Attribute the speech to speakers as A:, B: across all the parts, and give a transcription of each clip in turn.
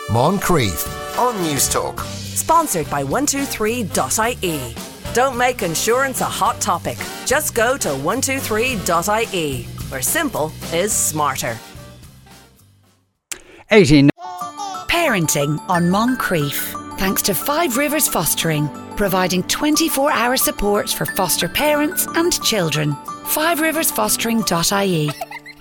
A: Moncrief on Newstalk.
B: Sponsored by 123.ie. Don't make insurance a hot topic. Just go to 123.ie, where simple is smarter.
C: 18.
D: Parenting on Moncrief. Thanks to Five Rivers Fostering, providing 24-hour support for foster parents and children. FiveRiversFostering.ie.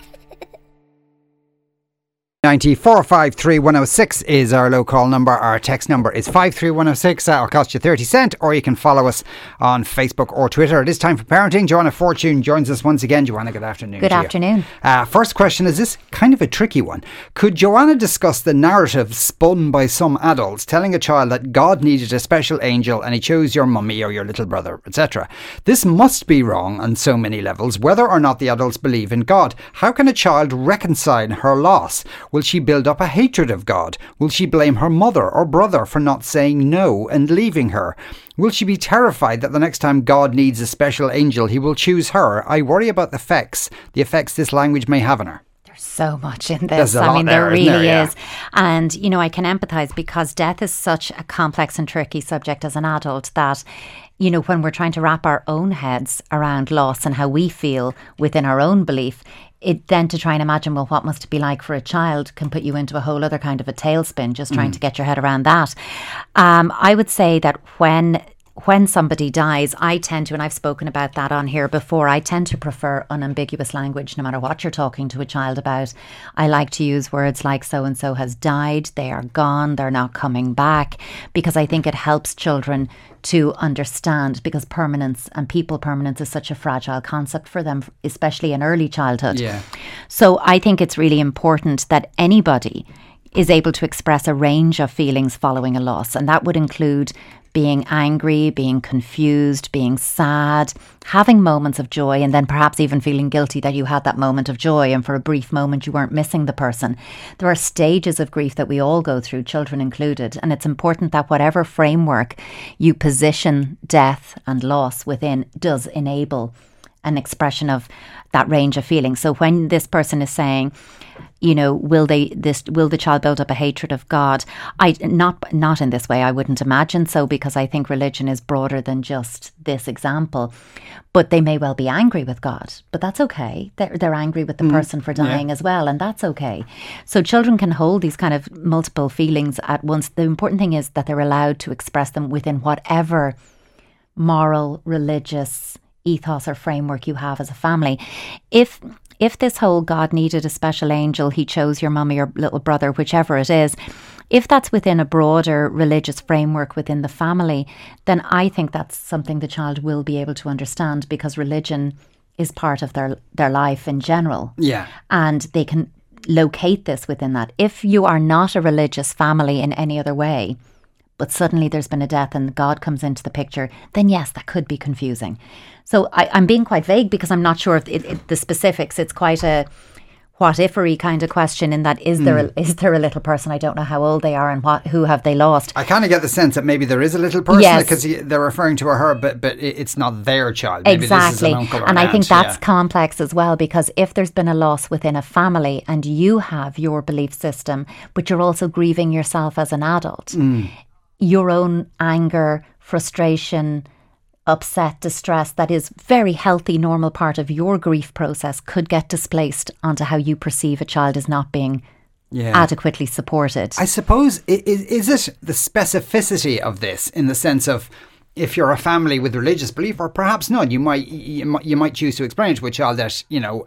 C: 9453 is our local number. Our text number is 53106. That'll cost you 30 cents, or you can follow us on Facebook or Twitter. It is time for parenting. Joanna Fortune joins us once again. Joanna, good afternoon.
E: Good afternoon.
C: First question is this, kind of a tricky one. Could Joanna discuss the narrative spun by some adults telling a child that God needed a special angel and he chose your mummy or your little brother, etc.? This must be wrong on so many levels, whether or not the adults believe in God. How can a child reconcile her loss? Will she build up a hatred of God? Will she blame her mother or brother for not saying no and leaving her? Will she be terrified that the next time God needs a special angel, he will choose her? I worry about the effects this language may have on her.
E: There's so much in this.
C: There
E: really is. And, you know, I can empathise because death is such a complex and tricky subject as an adult that, you know, when we're trying to wrap our own heads around loss and how we feel within our own belief, it then to try and imagine, well, what must it be like for a child can put you into a whole other kind of a tailspin, just trying to get your head around that. I would say that when somebody dies, I tend to, and I've spoken about that on here before, I tend to prefer unambiguous language no matter what you're talking to a child about. I like to use words like so-and-so has died, they are gone, they're not coming back, because I think it helps children to understand, because permanence and people permanence is such a fragile concept for them, especially in early childhood. Yeah. So I think it's really important that anybody is able to express a range of feelings following a loss, and that would include being angry, being confused, being sad, having moments of joy, and then perhaps even feeling guilty that you had that moment of joy and for a brief moment you weren't missing the person. There are stages of grief that we all go through, children included, and it's important that whatever framework you position death and loss within does enable an expression of that range of feelings. So when this person is saying, you know, will the child build up a hatred of God? Not in this way. I wouldn't imagine so, because I think religion is broader than just this example. But they may well be angry with God, but that's okay. They're angry with the person for dying as well, and that's okay. So children can hold these kind of multiple feelings at once. The important thing is that they're allowed to express them within whatever moral, religious ethos or framework you have as a family. If this whole God needed a special angel, he chose your mummy or little brother, whichever it is, if that's within a broader religious framework within the family, then I think that's something the child will be able to understand, because religion is part of their life in general. Yeah. And they can locate this within that. If you are not a religious family in any other way, but suddenly there's been a death and God comes into the picture, then yes, that could be confusing. So I'm being quite vague because I'm not sure if the specifics. It's quite a what-if-ery kind of question, in that is there a little person? I don't know how old they are and who have they lost.
C: I kind of get the sense that maybe there is a little person, because they're referring to her, but it's not their child. Maybe
E: exactly.
C: This is an uncle or
E: and
C: an
E: I think
C: aunt,
E: that's complex as well, because if there's been a loss within a family and you have your belief system, but you're also grieving yourself as an adult, your own anger, frustration, upset, distress, that is very healthy, normal part of your grief process, could get displaced onto how you perceive a child as not being adequately supported.
C: I suppose, is it the specificity of this, in the sense of, if you're a family with religious belief, or perhaps not, you might choose to explain to a child that, you know,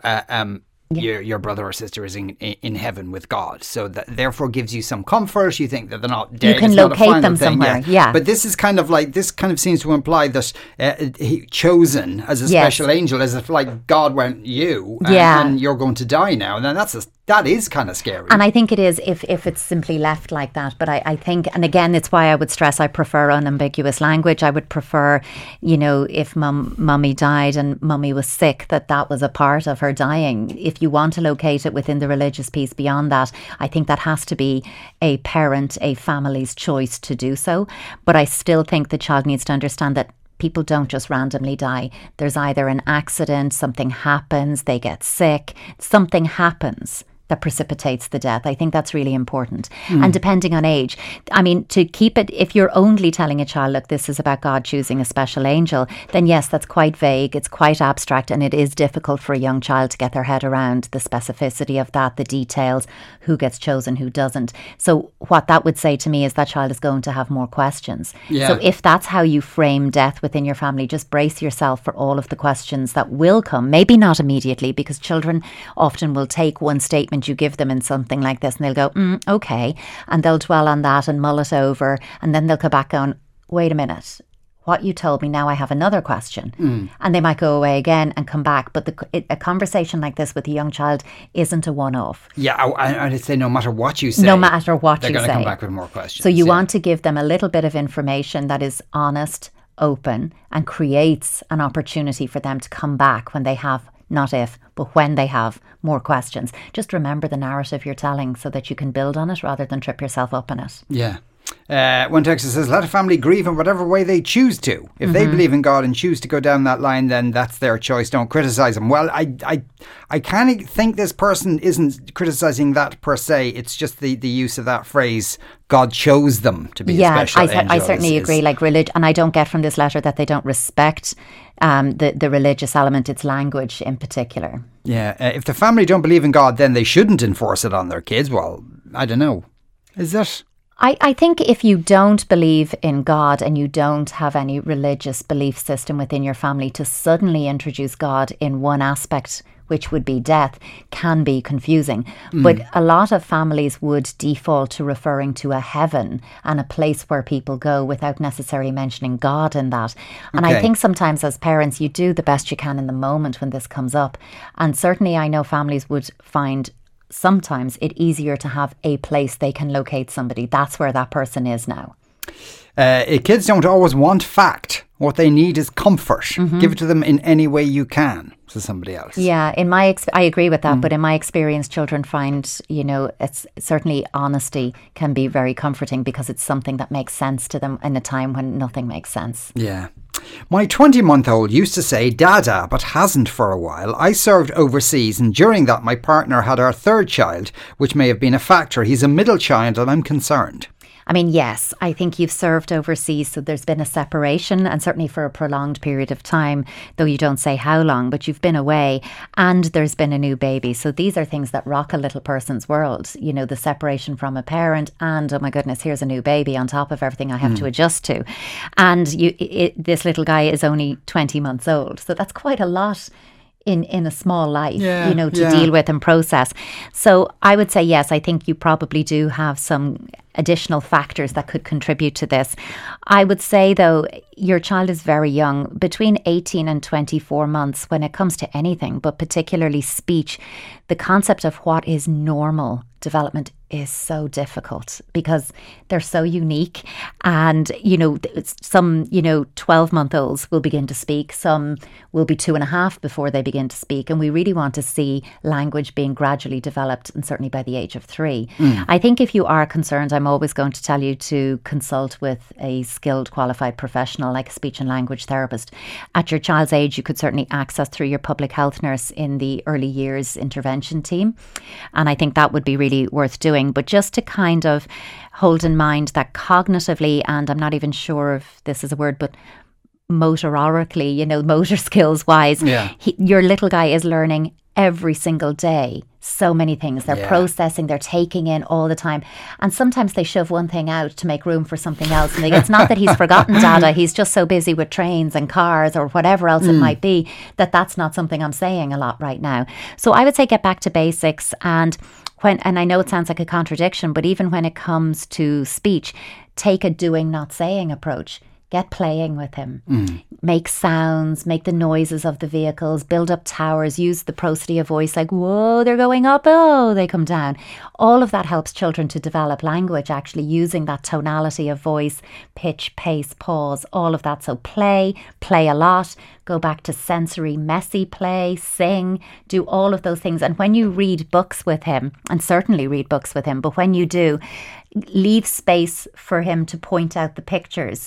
C: your brother or sister is in heaven with God, so that therefore gives you some comfort. You think that they're not dead.
E: You can locate them somewhere. Yeah.
C: But this is kind of like, this kind of seems to imply that he chosen as a special angel, as if like God went you, and you're going to die now. And then that is kind of scary. And
E: I think it is if it's simply left like that. But I think, and again, it's why I would stress I prefer unambiguous language. I would prefer, you know, if mummy died and mummy was sick, that was a part of her dying. If you want to locate it within the religious piece beyond that, I think that has to be a parent, a family's choice to do so. But I still think the child needs to understand that people don't just randomly die. There's either an accident, something happens, they get sick, something happens that precipitates the death. I think that's really important. And depending on age, I mean, to keep it, if you're only telling a child, look, this is about God choosing a special angel, then yes, that's quite vague, it's quite abstract, and it is difficult for a young child to get their head around the specificity of that, the details, who gets chosen, who doesn't. So what that would say to me is that child is going to have more questions.
C: Yeah.
E: So if that's how you frame death within your family, just brace yourself for all of the questions that will come. Maybe not immediately, because children often will take one statement you give them in something like this and they'll go, okay, and they'll dwell on that and mull it over, and then they'll come back going, wait a minute, what you told me, now I have another question. And they might go away again and come back. But a conversation like this with a young child isn't a one-off.
C: Yeah, I'd say no matter what you say,
E: no matter what you say,
C: they're going to come back with more questions.
E: So you want to give them a little bit of information that is honest, open, and creates an opportunity for them to come back when they have, not if, but when they have more questions. Just remember the narrative you're telling so that you can build on it rather than trip yourself up in it.
C: Yeah. One texter says, let a family grieve in whatever way they choose to. If they believe in God and choose to go down that line, then that's their choice. Don't criticise them. Well, I kind of think this person isn't criticising that per se. It's just the use of that phrase, God chose them to be a special angel.
E: I certainly agree. Like religion, and I don't get from this letter that they don't respect the religious element, its language in particular. Yeah.
C: If the family don't believe in God, then they shouldn't enforce it on their kids. Well, I don't know. Is that...
E: I think if you don't believe in God and you don't have any religious belief system within your family, to suddenly introduce God in one aspect, which would be death, can be confusing. But a lot of families would default to referring to a heaven and a place where people go without necessarily mentioning God in that. And I think sometimes as parents, you do the best you can in the moment when this comes up. And certainly I know families would find sometimes it's easier to have a place they can locate somebody. That's where that person is now.
C: Kids don't always want fact. What they need is comfort. Give it to them in any way you can, says somebody else.
E: Yeah, I agree with that. But in my experience, children find, it's certainly honesty can be very comforting because it's something that makes sense to them in a time when nothing makes sense.
C: Yeah. My 20-month-old used to say dada, but hasn't for a while. I served overseas, and during that my partner had our third child, which may have been a factor. He's a middle child and I'm concerned.
E: I mean, yes, I think you've served overseas, so there's been a separation, and certainly for a prolonged period of time, though you don't say how long, but you've been away and there's been a new baby. So these are things that rock a little person's world, the separation from a parent and, oh my goodness, here's a new baby on top of everything I have to adjust to. And this little guy is only 20 months old. So that's quite a lot in a small life, to deal with and process. So I would say, yes, I think you probably do have some additional factors that could contribute to this. I would say, though, your child is very young, between 18 and 24 months when it comes to anything, but particularly speech. The concept of what is normal development is so difficult because they're so unique. And, some, 12-month-olds will begin to speak. Some will be 2.5 before they begin to speak. And we really want to see language being gradually developed, and certainly by the age of 3. I think if you are concerned, I'm always going to tell you to consult with a skilled, qualified professional like a speech and language therapist. At your child's age, you could certainly access through your public health nurse in the early years intervention team. And I think that would be really worth doing. But just to kind of hold in mind that cognitively, and I'm not even sure if this is a word, but motorically, motor skills wise, your little guy is learning every single day so many things. They're processing, they're taking in all the time. And sometimes they shove one thing out to make room for something else. And it's not that he's forgotten dada, he's just so busy with trains and cars or whatever else it might be, that's not something I'm saying a lot right now. So I would say get back to basics. And I know it sounds like a contradiction, but even when it comes to speech, take a doing, not saying approach. Get playing with him. Make sounds, make the noises of the vehicles, build up towers, use the prosody of voice like, whoa, they're going up, oh, they come down. All of that helps children to develop language, actually using that tonality of voice, pitch, pace, pause, all of that. So play a lot, go back to sensory, messy play, sing, do all of those things. And when you read books with him, and certainly read books with him, but when you do, leave space for him to point out the pictures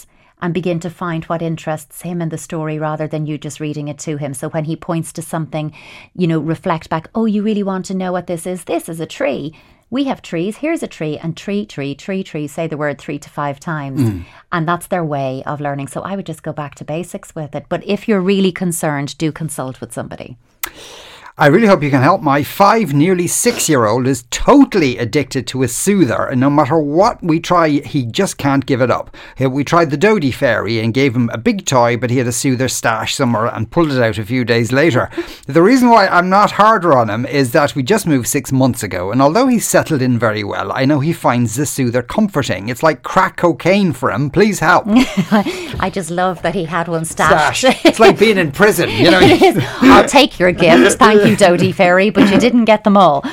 E: and begin to find what interests him in the story rather than you just reading it to him. So when he points to something, reflect back, oh, you really want to know what this is? This is a tree. We have trees. Here's a tree. And tree, say the word 3 to 5 times. And that's their way of learning. So I would just go back to basics with it. But if you're really concerned, do consult with somebody.
C: I really hope you can help. My 5, nearly 6-year-old is totally addicted to a soother, and no matter what we try, he just can't give it up. We tried the Dodie Fairy and gave him a big toy, but he had a soother stashed somewhere and pulled it out a few days later. The reason why I'm not harder on him is that we just moved 6 months ago, and although he's settled in very well, I know he finds the soother comforting. It's like crack cocaine for him. Please help.
E: I just love that he had one stashed.
C: It's like being in prison,
E: It is. I'll take your gift. Thank you, Dodie Fairy, but you didn't get them all.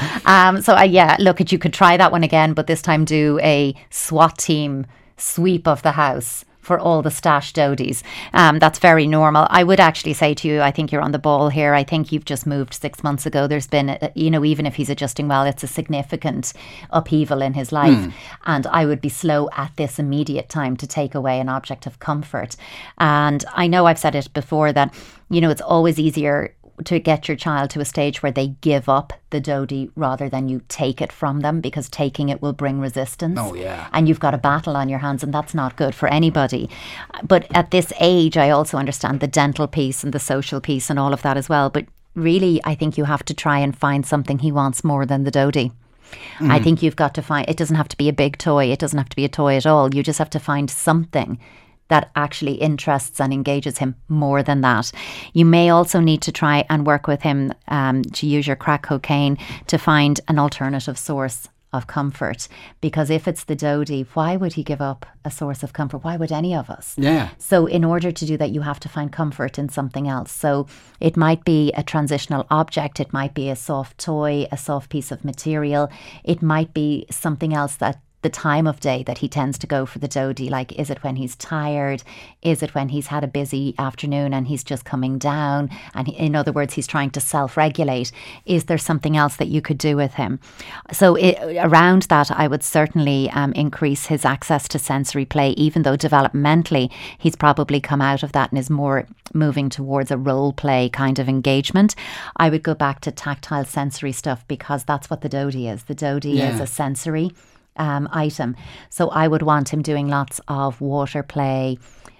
E: You could try that one again, but this time do a SWAT team sweep of the house for all the stashed Dodies. That's very normal. I would actually say to you, I think you're on the ball here. I think you've just moved 6 months ago. There's been, even if he's adjusting well, it's a significant upheaval in his life. And I would be slow at this immediate time to take away an object of comfort. And I know I've said it before that, it's always easier to get your child to a stage where they give up the Dodie rather than you take it from them, because taking it will bring resistance.
C: Oh, yeah.
E: And you've got a battle on your hands, and that's not good for anybody. But at this age, I also understand the dental piece and the social piece and all of that as well. But really, I think you have to try and find something he wants more than the Dodie. I think you've got to find, it doesn't have to be a big toy. It doesn't have to be a toy at all. You just have to find something that actually interests and engages him more than that. You may also need to try and work with him to use your crack cocaine to find an alternative source of comfort. Because if it's the Dodie, why would he give up a source of comfort? Why would any of us?
C: Yeah.
E: So in order to do that, you have to find comfort in something else. So it might be a transitional object. It might be a soft toy, a soft piece of material. It might be something else that the time of day that he tends to go for the Dodie. Like, is it when he's tired? Is it when he's had a busy afternoon and he's just coming down? And in other words, he's trying to self-regulate. Is there something else that you could do with him? So around that, I would certainly increase his access to sensory play, even though developmentally he's probably come out of that and is more moving towards a role play kind of engagement. I would go back to tactile sensory stuff, because that's what the Dodie is. The Dodie is a sensory item. So I would want him doing lots of water play,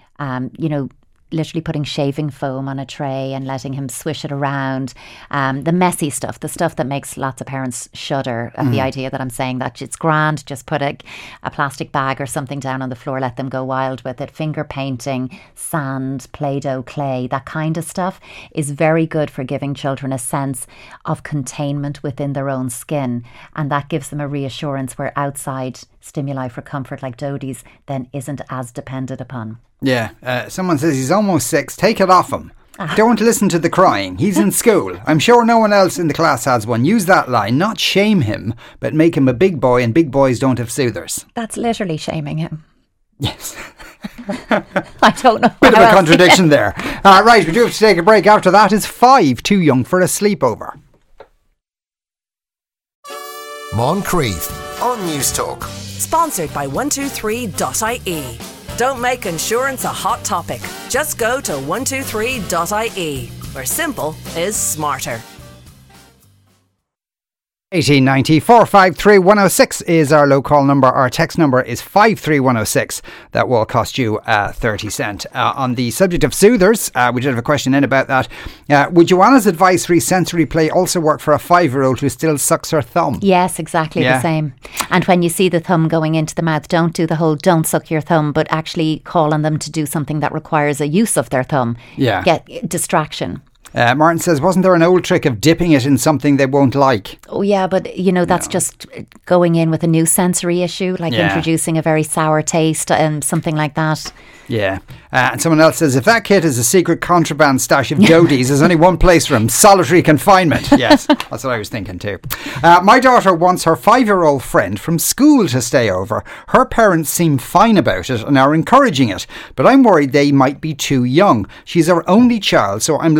E: literally putting shaving foam on a tray and letting him swish it around. The messy stuff, the stuff that makes lots of parents shudder at the idea that I'm saying that. It's grand, just put a plastic bag or something down on the floor, let them go wild with it. Finger painting, sand, Play-Doh, clay, that kind of stuff is very good for giving children a sense of containment within their own skin. And that gives them a reassurance where outside stimuli for comfort like Dodies then isn't as depended upon.
C: Yeah, someone says he's almost 6. Take it off him. Don't listen to the crying. He's in school. I'm sure no one else in the class has one. Use that line. Not shame him, but make him a big boy, and big boys don't have soothers.
E: That's literally shaming him.
C: Yes.
E: I don't know.
C: Bit of a contradiction there. Right, we do have to take a break. After that, is 5 too young for a sleepover?
A: Moncrief on News Talk.
B: Sponsored by 123.ie. Don't make insurance a hot topic. Just go to 123.ie, where simple is smarter.
C: 1890 453 106 is our low-call number. Our text number is 53106. That will cost you 30 cents. On the subject of soothers, we did have a question in about that. Would Joanna's advice re sensory play also work for a 5-year-old who still sucks her thumb?
E: Yes, exactly the same. And when you see the thumb going into the mouth, don't do the whole don't suck your thumb, but actually call on them to do something that requires a use of their thumb. Yeah. Get distraction.
C: Martin says, wasn't there an old trick of dipping it in something they won't like?
E: Oh, yeah, but, that's just going in with a new sensory issue, like introducing a very sour taste and something like that.
C: Yeah. And someone else says, if that kid is a secret contraband stash of Dodies, there's only one place for him, solitary confinement. Yes, that's what I was thinking too. My daughter wants her 5-year-old friend from school to stay over. Her parents seem fine about it and are encouraging it, but I'm worried they might be too young. She's our only child, so I'm learning as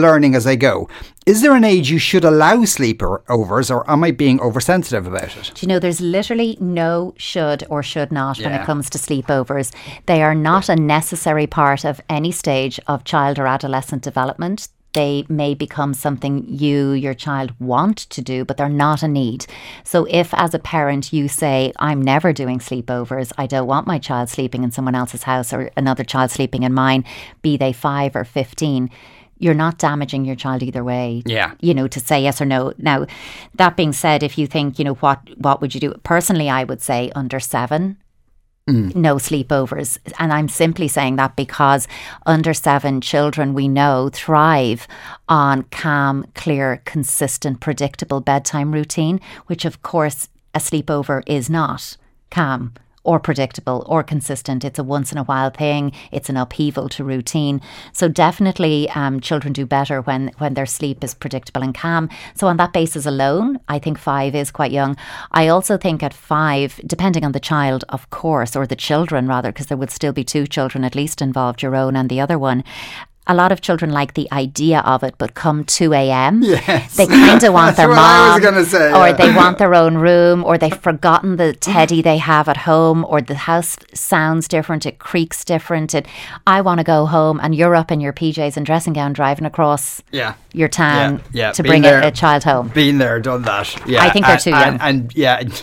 C: as I go. Is there an age you should allow sleepovers, or am I being oversensitive about it?
E: Do you know, there's literally no should or should not when it comes to sleepovers. They are not a necessary part of any stage of child or adolescent development. They may become something your child want to do, but they're not a need. So if as a parent you say, I'm never doing sleepovers, I don't want my child sleeping in someone else's house or another child sleeping in mine, be they 5 or 15, you're not damaging your child either way, to say yes or no. Now, that being said, if you think, what would you do? Personally, I would say under 7. No sleepovers. And I'm simply saying that because under 7 children, we know, thrive on calm, clear, consistent, predictable bedtime routine, which of course a sleepover is not calm or predictable or consistent. It's a once in a while thing. It's an upheaval to routine. So definitely children do better when their sleep is predictable and calm. So on that basis alone, I think 5 is quite young. I also think at 5, depending on the child, of course, or the children rather, because there would still be 2 children at least involved, your own and the other one. A lot of children like the idea of it, but come 2 a.m, they kind of want their mom, or they want their own room, or they've forgotten the teddy they have at home, or the house sounds different, it creaks different. I want to go home, and you're up in your PJs and dressing gown driving across your town to bring a child home.
C: Been there, done that.
E: I think they're too young.
C: And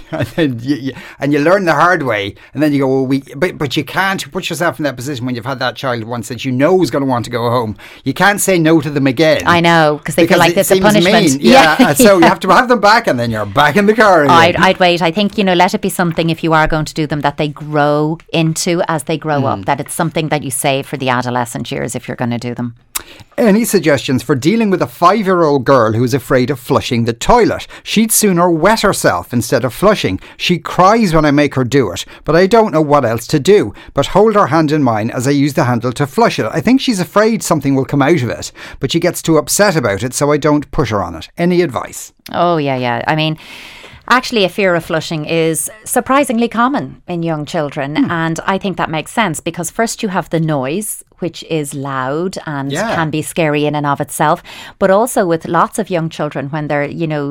C: you learn the hard way, and then you go, but you can't put yourself in that position when you've had that child once that you know is going to want to go home. You can't say no to them again.
E: I know, because they feel like it's a punishment.
C: Mean. So you have to have them back, and then you're back in the car again.
E: I'd wait. I think, let it be something, if you are going to do them, that they grow into as they grow up, that it's something that you save for the adolescent years if you're going to do them.
C: Any suggestions for dealing with a 5-year-old girl who is afraid of flushing the toilet? She'd sooner wet herself instead of flushing. She cries when I make her do it, but I don't know what else to do but hold her hand in mine as I use the handle to flush it. I think she's afraid something will come out of it, but she gets too upset about it, so I don't push her on it. Any advice?
E: Oh, yeah. I mean, actually, a fear of flushing is surprisingly common in young children. And I think that makes sense because first you have the noise, which is loud and can be scary in and of itself. But also with lots of young children, when they're,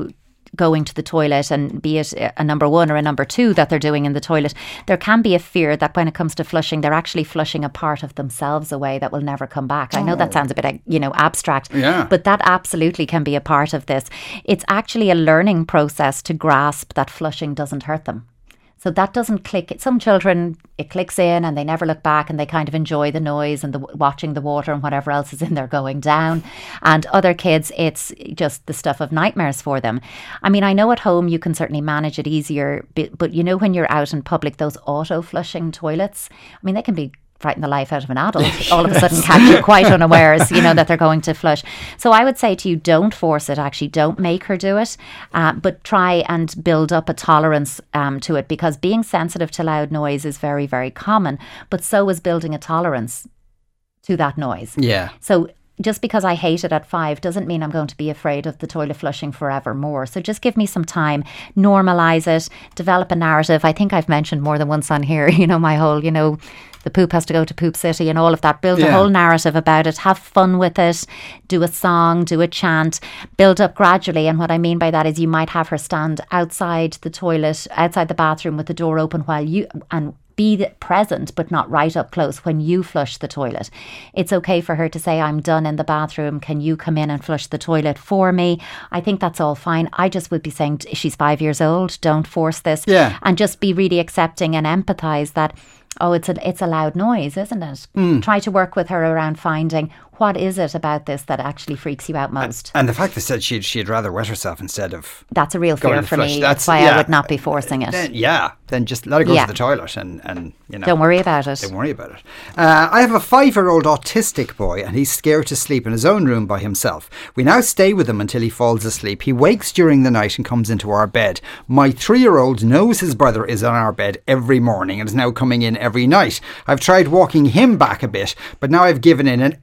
E: going to the toilet, and be it a number 1 or a number 2 that they're doing in the toilet, there can be a fear that when it comes to flushing, they're actually flushing a part of themselves away that will never come back. I know that sounds a bit, abstract, but that absolutely can be a part of this. It's actually a learning process to grasp that flushing doesn't hurt them. So that doesn't click. Some children, it clicks in and they never look back, and they kind of enjoy the noise and watching the water and whatever else is in there going down. And other kids, it's just the stuff of nightmares for them. I mean, I know at home you can certainly manage it easier, but when you're out in public, those auto-flushing toilets, I mean, they can be frighten the life out of an adult, all of a sudden catch you quite unawares, that they're going to flush. So I would say to you, don't force it, actually. Don't make her do it, but try and build up a tolerance to it, because being sensitive to loud noise is very, very common, but so is building a tolerance to that noise.
C: Yeah.
E: So just because I hate it at 5 doesn't mean I'm going to be afraid of the toilet flushing forevermore. So just give me some time, normalise it, develop a narrative. I think I've mentioned more than once on here, my whole, the poop has to go to Poop City and all of that. Build a whole narrative about it. Have fun with it. Do a song, do a chant. Build up gradually. And what I mean by that is you might have her stand outside the toilet, outside the bathroom with the door open while you... and be present, but not right up close when you flush the toilet. It's okay for her to say, I'm done in the bathroom. Can you come in and flush the toilet for me? I think that's all fine. I just would be saying, she's 5 years old. Don't force this. And just be really accepting and empathise that, it's a loud noise, isn't it? Try to work with her around finding what is it about this that actually freaks you out most.
C: And the fact that said she'd rather wet herself instead of...
E: That's a real fear for me. That's why I would not be forcing it.
C: Then just let her go to the toilet and
E: don't worry about it.
C: Don't worry about it. I have a 5-year-old autistic boy, and he's scared to sleep in his own room by himself. We now stay with him until he falls asleep. He wakes during the night and comes into our bed. My 3-year-old knows his brother is on our bed every morning and is now coming in every night. I've tried walking him back a bit, but now I've given in and everyone is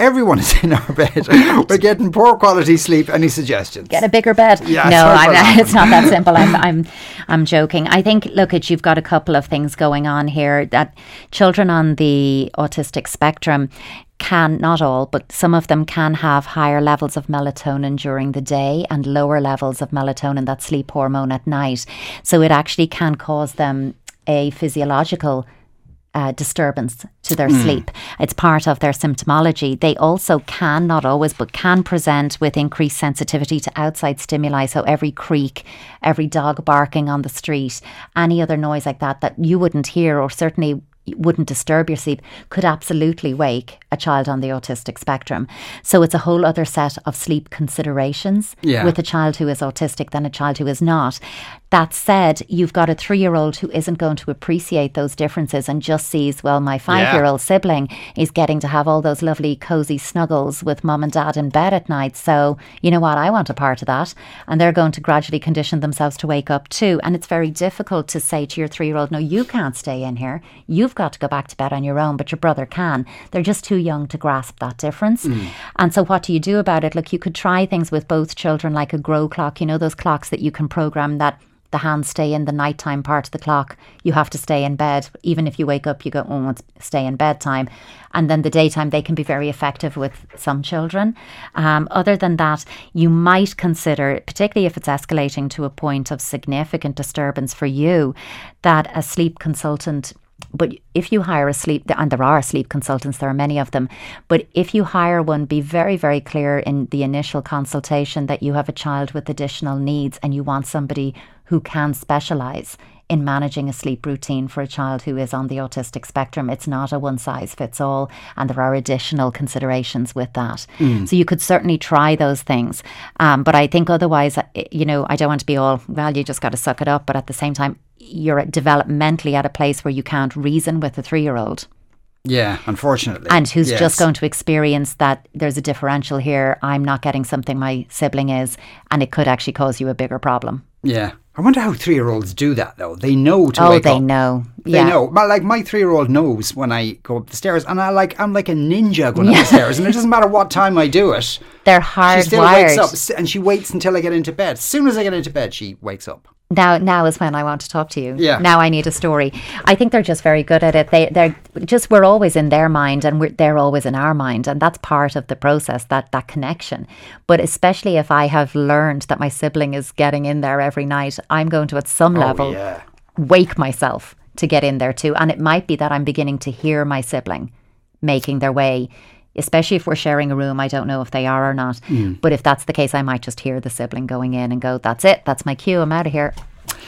C: us in our bed. We're getting poor quality sleep. Any suggestions?
E: Get a bigger bed.
C: Yeah,
E: no, it's not that simple. I'm joking. I think, look, you've got a couple of things going on here. That children on the autistic spectrum can, not all, but some of them can have higher levels of melatonin during the day and lower levels of melatonin, that sleep hormone, at night. So it actually can cause them a physiological disturbance to their sleep. It's part of their symptomology. They also can, not always, but can present with increased sensitivity to outside stimuli. So every creak, every dog barking on the street, any other noise like that you wouldn't hear, or certainly wouldn't disturb your sleep, could absolutely wake a child on the autistic spectrum. So it's a whole other set of sleep considerations with a child who is autistic than a child who is not. That said, you've got a 3-year-old who isn't going to appreciate those differences and just sees, well, my 5-year-old sibling is getting to have all those lovely cozy snuggles with mum and dad in bed at night. So, you know what, I want a part of that. And they're going to gradually condition themselves to wake up too. And it's very difficult to say to your 3-year-old, no, you can't stay in here. You've got to go back to bed on your own, but your brother can. They're just too young to grasp that difference. And so what do you do about it? Look, you could try things with both children, like a grow clock, you know, those clocks that you can program that the hands stay in the nighttime part of the clock. You have to stay in bed. Even if you wake up, you go, oh, it's stay in bedtime. And then the daytime, they can be very effective with some children. Other than that, you might consider, particularly if it's escalating to a point of significant disturbance for you, that a sleep consultant. But if you hire a sleep, and there are sleep consultants, there are many of them, but if you hire one, be very, very clear in the initial consultation that you have a child with additional needs and you want somebody who can specialise in managing a sleep routine for a child who is on the autistic spectrum. It's not a one size fits all, and there are additional considerations with that. So you could certainly try those things. But I think otherwise, you know, I don't want to be all, well, you just got to suck it up. But at the same time, you're developmentally at a place where you can't reason with a 3-year-old.
C: Yeah, unfortunately.
E: And who's just going to experience that there's a differential here. I'm not getting something my sibling is, and it could actually cause you a bigger problem.
C: Yeah. I wonder how 3-year-olds do that, though. They know to wake up.
E: Oh, they know.
C: They know. But like, my 3-year-old knows when I go up the stairs, and I'm like a ninja going up the stairs, and it doesn't matter what time I do it.
E: They're hardwired.
C: She still wakes up, and she waits until I get into bed. As soon as I get into bed, she wakes up.
E: Now is when I want to talk to you.
C: Yeah.
E: Now I need a story. I think they're just very good at it. They're just, we're always in their mind and they're always in our mind. And that's part of the process, that connection. But especially if I have learned that my sibling is getting in there every night, I'm going to, at some level, wake myself to get in there too. And it might be that I'm beginning to hear my sibling making their way, especially if we're sharing a room. I don't know if they are or not. But if that's the case, I might just hear the sibling going in and go, that's it. That's my cue. I'm out of here.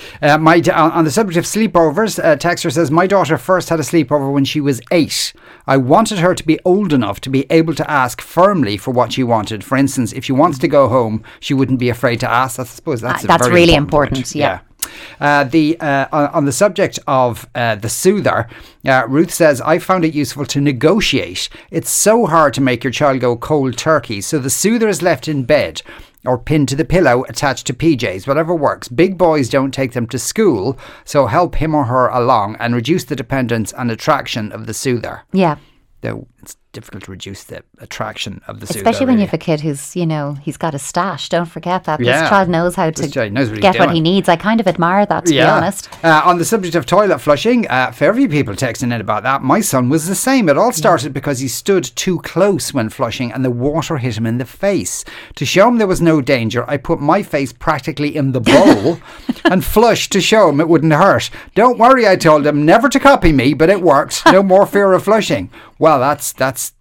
C: On the subject of sleepovers, Texter says, my daughter first had a sleepover when she was 8. I wanted her to be old enough to be able to ask firmly for what she wanted. For instance, if she wants to go home, she wouldn't be afraid to ask. I suppose that's very
E: really important. Yeah.
C: On the subject of the soother, Ruth says, I found it useful to negotiate. It's so hard to make your child go cold turkey, so the soother is left in bed or pinned to the pillow attached to PJs, whatever works. Big boys don't take them to school, so help him or her along and reduce the dependence and attraction of the soother.
E: Yeah.
C: Though it's difficult to reduce the attraction of the soother.
E: Especially when you have a kid who's, you know, he's got a stash. Don't forget that. This child knows how to get what he needs. I kind of admire that, to be honest.
C: On the subject of toilet flushing, Fairview people texting in about that. My son was the same. It all started because he stood too close when flushing and the water hit him in the face. To show him there was no danger, I put my face practically in the bowl and flushed to show him it wouldn't hurt. Don't worry, I told him, never to copy me, but it worked. No more fear of flushing. Well, that's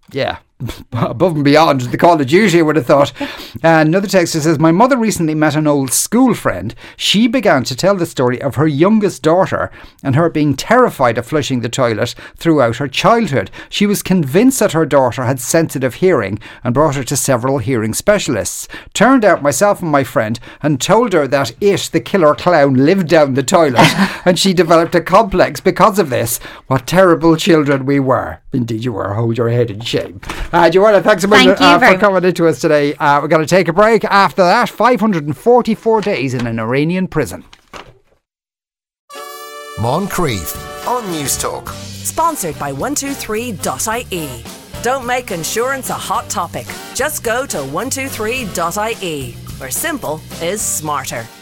C: above and beyond the Call of Duty, I would have thought. Another texter says, my mother recently met an old school friend. She began to tell the story of her youngest daughter and her being terrified of flushing the toilet throughout her childhood. She was convinced that her daughter had sensitive hearing and brought her to several hearing specialists. Turned out myself and my friend and told her that the killer clown, lived down the toilet and she developed a complex because of this. What terrible children we were. Indeed you were. Hold your head in shame. Joanna, thanks a million for coming into us today. We're going to take a break. After that, 544 days in an Iranian prison.
A: Moncrief on News Talk.
B: Sponsored by 123.ie. Don't make insurance a hot topic. Just go to 123.ie, where simple is smarter.